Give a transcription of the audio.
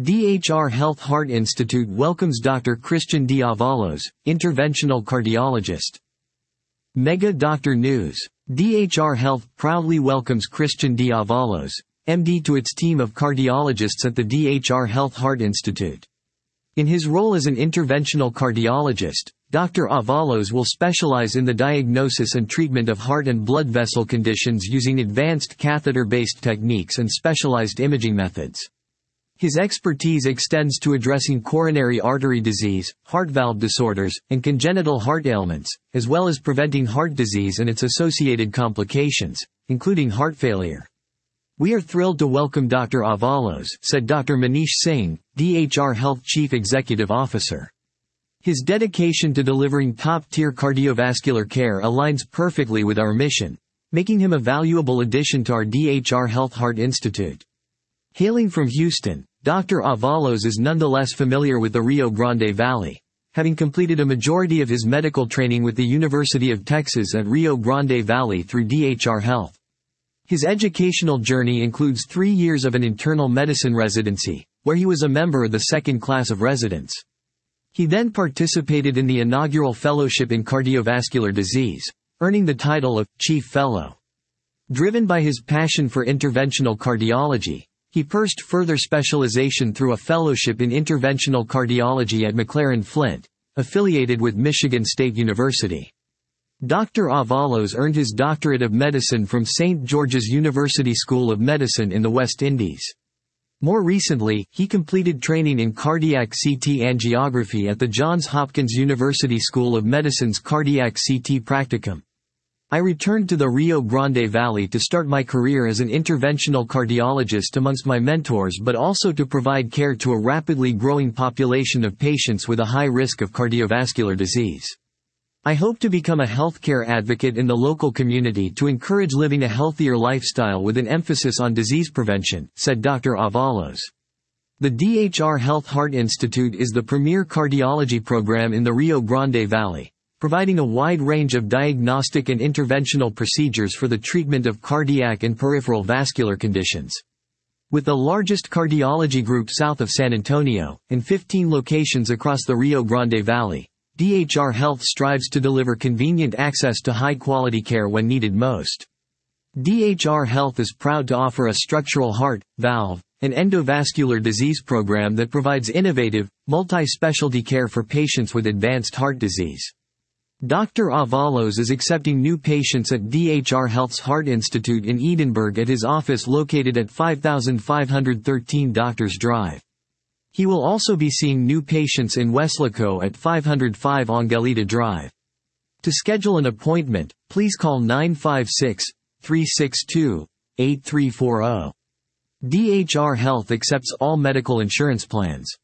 DHR Health Heart Institute welcomes Dr. Christian D. Avalos, interventional cardiologist. Mega Doctor News. DHR Health proudly welcomes Christian D. Avalos, MD, to its team of cardiologists at the DHR Health Heart Institute. In his role as an interventional cardiologist, Dr. Avalos will specialize in the diagnosis and treatment of heart and blood vessel conditions using advanced catheter-based techniques and specialized imaging methods. His expertise extends to addressing coronary artery disease, heart valve disorders, and congenital heart ailments, as well as preventing heart disease and its associated complications, including heart failure. "We are thrilled to welcome Dr. Avalos," said Dr. Manish Singh, DHR Health Chief Executive Officer. His dedication to delivering top-tier cardiovascular care aligns perfectly with our mission, making him a valuable addition to our DHR Health Heart Institute. Hailing from Houston, Dr. Avalos is nonetheless familiar with the Rio Grande Valley, having completed a majority of his medical training with the University of Texas at Rio Grande Valley through DHR Health. His educational journey includes 3 years of an internal medicine residency, where he was a member of the second class of residents. He then participated in the inaugural fellowship in cardiovascular disease, earning the title of Chief Fellow. Driven by his passion for interventional cardiology, he pursued further specialization through a fellowship in interventional cardiology at McLaren Flint, affiliated with Michigan State University. Dr. Avalos earned his doctorate of medicine from St. George's University School of Medicine in the West Indies. More recently, he completed training in cardiac CT angiography at the Johns Hopkins University School of Medicine's Cardiac CT Practicum. "I returned to the Rio Grande Valley to start my career as an interventional cardiologist amongst my mentors, but also to provide care to a rapidly growing population of patients with a high risk of cardiovascular disease. I hope to become a healthcare advocate in the local community to encourage living a healthier lifestyle with an emphasis on disease prevention," said Dr. Avalos. The DHR Health Heart Institute is the premier cardiology program in the Rio Grande Valley, providing a wide range of diagnostic and interventional procedures for the treatment of cardiac and peripheral vascular conditions. With the largest cardiology group south of San Antonio, and 15 locations across the Rio Grande Valley, DHR Health strives to deliver convenient access to high-quality care when needed most. DHR Health is proud to offer a structural heart, valve, and endovascular disease program that provides innovative, multi-specialty care for patients with advanced heart disease. Dr. Avalos is accepting new patients at DHR Health's Heart Institute in Edinburgh at his office located at 5513 Doctors Drive. He will also be seeing new patients in Weslaco at 505 Angelita Drive. To schedule an appointment, please call 956-362-8340. DHR Health accepts all medical insurance plans.